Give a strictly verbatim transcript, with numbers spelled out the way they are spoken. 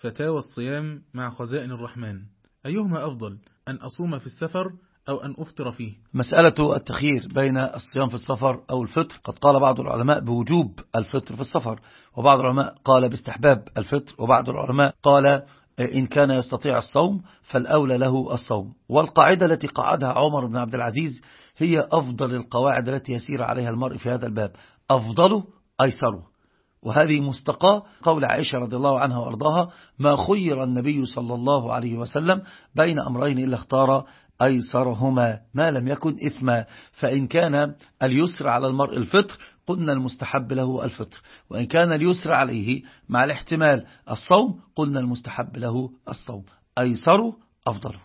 فتاوى الصيام مع خزائن الرحمن، أيهما أفضل، أن أصوم في السفر أو أن أفطر فيه؟ مسألة التخيير بين الصيام في السفر أو الفطر، قد قال بعض العلماء بوجوب الفطر في السفر، وبعض العلماء قال باستحباب الفطر، وبعض العلماء قال إن كان يستطيع الصوم فالأولى له الصوم. والقاعدة التي قعدها عمر بن عبد العزيز هي أفضل القواعد التي يسير عليها المرء في هذا الباب، أفضله أيسره. وهذه مستقى قول عائشة رضي الله عنها وأرضاها: ما خير النبي صلى الله عليه وسلم بين أمرين إلا اختار أيسرهما ما لم يكن إثما. فإن كان اليسر على المرء الفطر قلنا المستحب له الفطر، وإن كان اليسر عليه مع الاحتمال الصوم قلنا المستحب له الصوم، أيسر أفضل.